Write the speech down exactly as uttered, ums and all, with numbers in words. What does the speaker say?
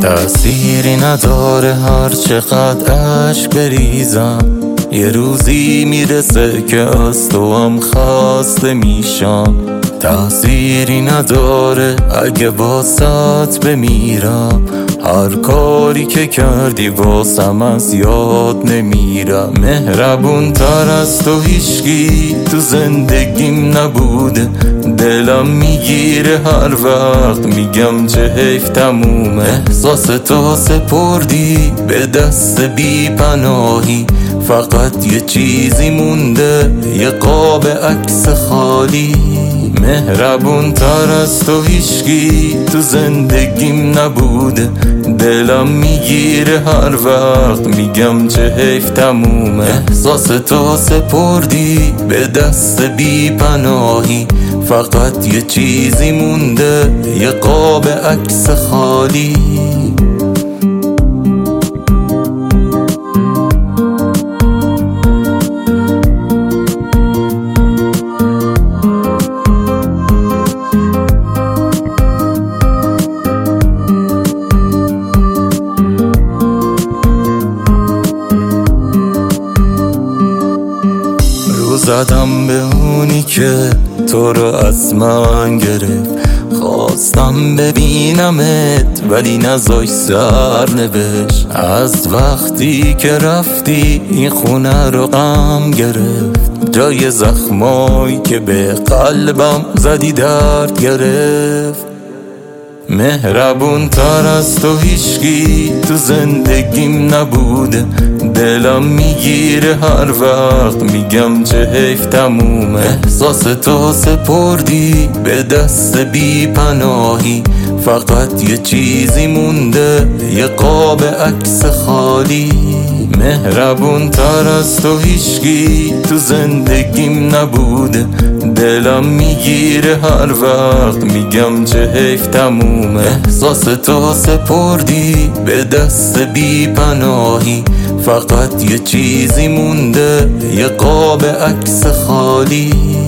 تأثیری نداره هر چقدر عشق بریزم، یه روزی میرسه که از تو هم خسته میشم. تأثیری نداره اگه واسط بمیرم، هر کاری که کردی واسم از یاد نمیرم. مهربون تر از تو هیچکی تو زندگیم نبوده، دلم میگیره هر وقت میگم چه حیف تمومه. احساس تو سپردی به دست بی پناهی، فقط یه چیزی مونده، یه قاب عکس خالی. مهربون تر از تو هیچکی تو زندگیم نبوده، دلم میگیره هر وقت میگم چه حیف تمومه. احساس تو سپردی به دست بی پناهی، فقط یه چیزی مونده، یه قاب عکس خالی. زدم به اونی که تو رو از من گرفت، خواستم ببینمت ولی نذاش سر نوشت. از وقتی که رفتی این خونه رو غم گرفت، جای زخمایی که به قلبم زدی درد گرفت. مهربون تر از تو هیچکی تو زندگیم نبوده، دلم میگیره هر وقت میگم چه حیف تمومه. احساس تو سپردی به دست بی پناهی، فقط یه چیزی مونده، یه قاب عکس خالی. مهربون تر از تو هیچکی تو زندگیم نبوده، دلم میگیره هر وقت میگم چه حیف تمومه. احساس تو سپردی به دست بی پناهی، فقط یه چیزی مونده، یه قاب عکس خالی.